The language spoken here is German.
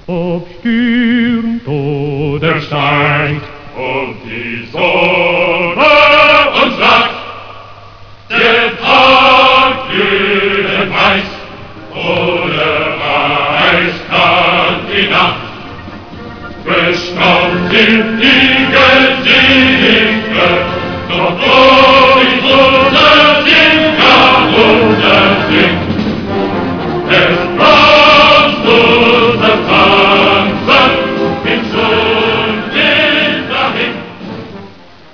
Ob stürmt oder steigt, und die Sonne uns sagt, der Tag glühend weiß, oder eiskalt die Nacht, bestaunt sind die Gesichter